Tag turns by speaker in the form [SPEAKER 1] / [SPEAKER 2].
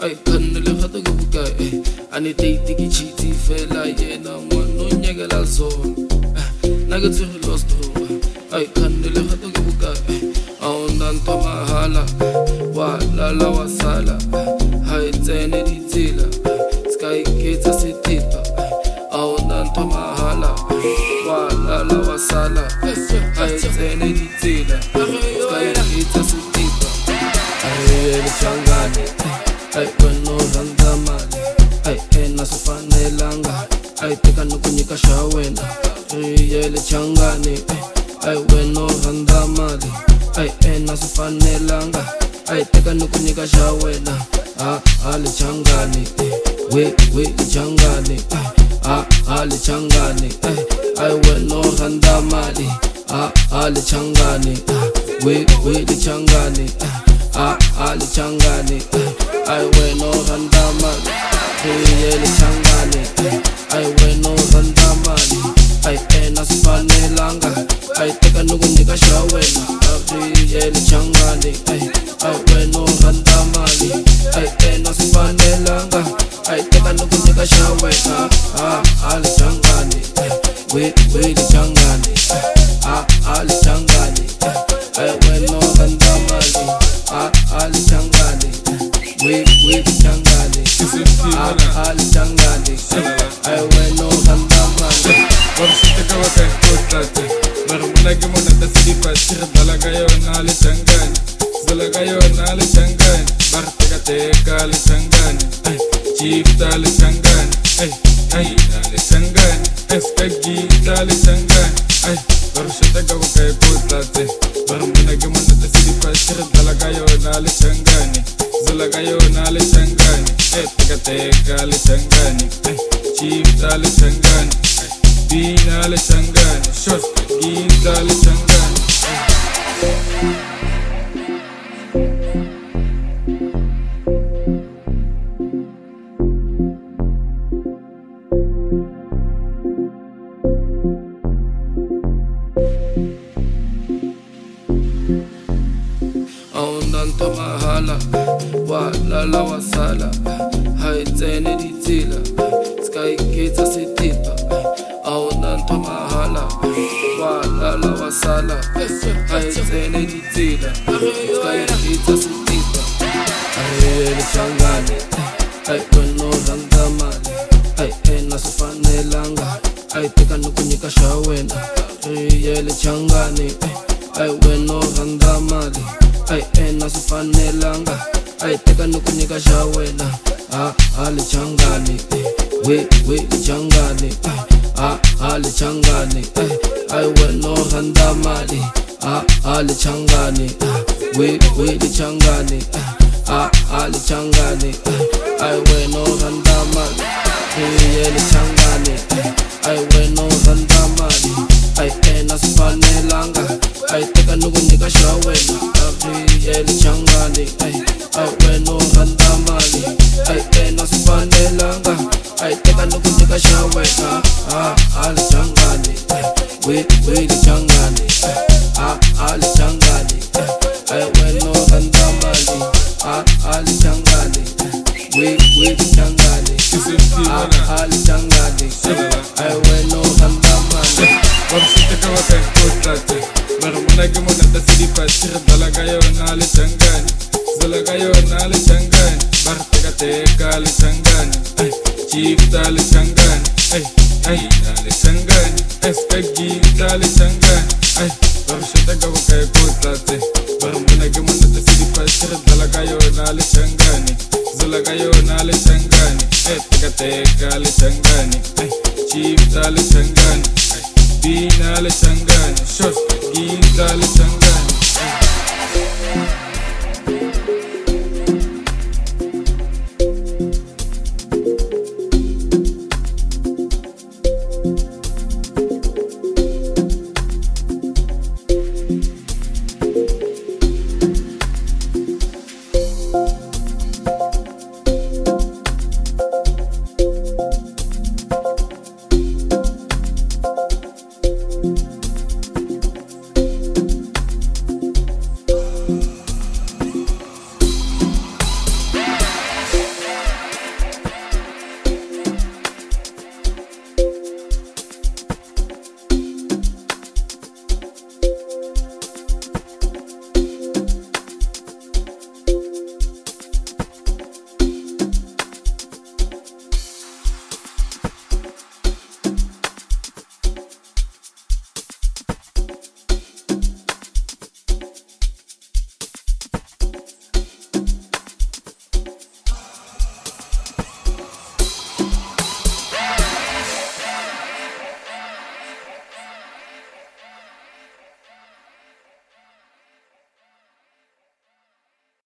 [SPEAKER 1] ay khanele khato ke bukae ane date ke chiti fela yena ngwana o nyakela zona na ke tsere lost ay khanele khato ke bukae aona ntho mahala wa lala wa sala hai tsene ditsela sky ketsa setipa aona ntho mahala wa lala wa sala hai tsene ditsela sky ketsa setipa ay changani ay weno randa mali ay ena sifanelanga ay teka nukunyika xa wena yele changani ay weno randa mali ay ena sifanelanga ay teka nukunyika xa wena ale changani we le changani ale changani ay weno randa mali ale changani we le changani ale changani ay weno randa mali yele changani ay weno randa mali ay ena sifanelanga ay teka nukunyika xa wena yele changani ay weno randa mali ay ena sifanelanga ay teka nukunyika xa wena ale changani we le changani ale changani ay weno randa mali ale changani we le changani ale changani ay weno randa mali
[SPEAKER 2] Varsite ka wa kai kotate marmula ke mona ta sidi patira dalaga yo na le changani dalaga yo na le changani barte ka te ka le changani chief ta le changani ay na le changani skagi ta le changani varsite ka wa kai kotate marmula ke mona ta sidi patira dalaga yo na le changani dalaga yo na le changani te ka le changani chief ta le changani Dina le changani, shos ginta le changani.
[SPEAKER 1] aona ntho mahala wa lala wa sala hai tsene ditsela sky ketsa setipa aona ntho mahala wa lala wa sala hai tsene ditsela sky ketsa setipa ay changani ay weno randa mali ay ena sifanelanga ay teka nukunyika xa wena yele changani ay weno randa mali ay ena sifanelanga ay teka nukunyika xa wena ale changani we le changani ale changani ay weno randa mali ale changani we le changani ale changani ay weno randa mali yele changani ay weno randa mali ay ena sifanelanga ay teka nukunyika xa wena yele changani ay weno randa mali ay ena sifanelanga ay teka nukunyika xa wena ale changani we le changani ale changani ay weno randa mali ale changani we le changani ale changani ay weno randa mali
[SPEAKER 2] Varsite ka wa kai kotate marmula ke mona ta sidi patira dalaga yo na le changani dalaga yo na le changani barte ka te ka le changani chief ta le changani ay na le changani skagi ta le changani varsite ka wa kai kotate marmula ke mona ta sidi patira dalaga yo na le changani dalaga yo na le changani te ka le changani chief ta le changani Dina le changani, shos ginta le changani.